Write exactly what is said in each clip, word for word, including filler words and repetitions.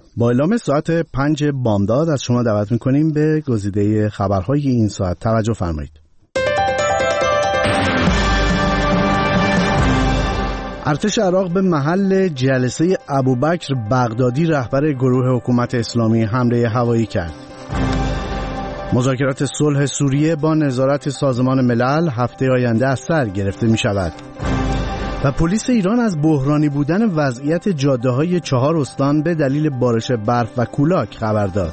با اعلام ساعت پنج بامداد از شما دعوت میکنیم به گزیده خبرهای این ساعت. توجه فرمایید. ارتش عراق به محل جلسه ابوبکر بغدادی رهبر گروه حکومت اسلامی حمله هوایی کرد. مذاکرات صلح سوریه با نظارت سازمان ملل هفته آینده از سر گرفته می شود. و پلیس ایران از بحرانی بودن وضعیت جاده‌های چهار استان به دلیل بارش برف و کولاک خبر داد.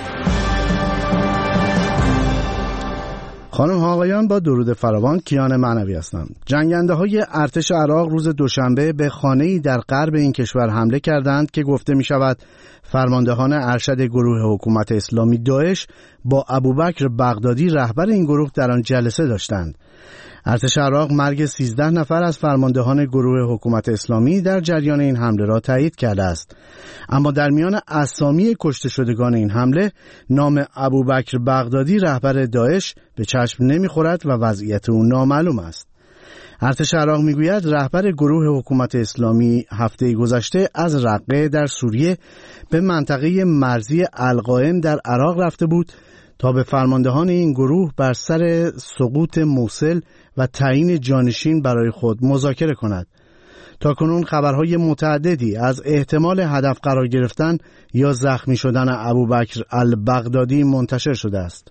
خانم ها آقایان، با درود فراوان، کیان معنوی هستم. جنگنده های ارتش عراق روز دوشنبه به خانه‌ای در غرب این کشور حمله کردند که گفته می شود فرماندهان ارشد گروه حکومت اسلامی داعش با ابوبکر بغدادی رهبر این گروه در آن جلسه داشتند. ارتش عراق مرگ سیزده نفر از فرماندهان گروه حکومت اسلامی در جریان این حمله را تایید کرده است. اما در میان اسامی کشته شدگان این حمله نام ابوبکر بغدادی رهبر داعش به چشم نمیخورد و وضعیت او نامعلوم است. ارتش عراق میگوید رهبر گروه حکومت اسلامی هفته گذشته از رقه در سوریه به منطقه مرزی القائم در عراق رفته بود تا به فرماندهان این گروه بر سر سقوط موصل و تعیین جانشین برای خود مذاکره کند. تاکنون خبرهای متعددی از احتمال هدف قرار گرفتن یا زخمی شدن ابوبکر البغدادی منتشر شده است.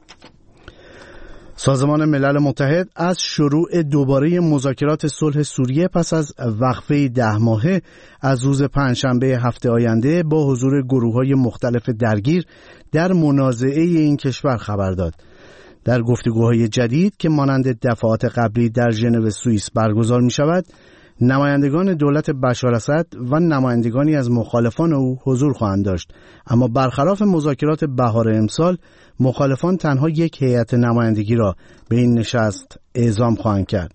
سازمان ملل متحد از شروع دوباره مذاکرات صلح سوریه پس از وقفه ده ماهه از روز پنجشنبه هفته آینده با حضور گروه‌های مختلف درگیر در منازعه این کشور خبر داد. در گفتگوهای جدید که مانند دفعات قبلی در ژنو سوئیس برگزار می شود، نمایندگان دولت بشار اسد و نمایندگانی از مخالفان او حضور خواهند داشت، اما برخلاف مذاکرات بهار امسال مخالفان تنها یک هیئت نمایندگی را به این نشست اعزام خواهند کرد.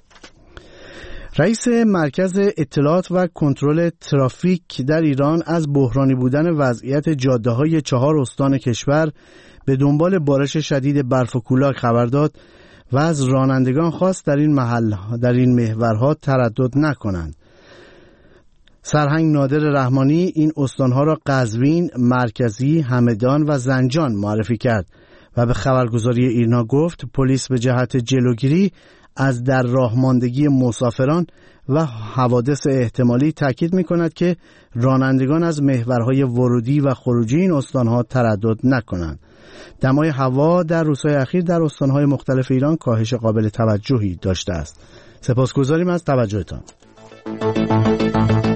رئیس مرکز اطلاعات و کنترل ترافیک در ایران از بحرانی بودن وضعیت جاده‌های چهار استان کشور به دنبال بارش شدید برف و کولاک خبر داد و از رانندگان خواست در این محل در این محورها تردد نکنند. سرهنگ نادر رحمانی این استانها را قزوین، مرکزی، همدان و زنجان معرفی کرد و به خبرگزاری ایرنا گفت پلیس به جهت جلوگیری از در راه ماندگی مسافران و حوادث احتمالی تاکید می‌کند که رانندگان از محورهای ورودی و خروجی این استانها تردد نکنند. دمای هوا در روزهای اخیر در استانهای مختلف ایران کاهش قابل توجهی داشته است. سپاسگزاریم از توجهتان.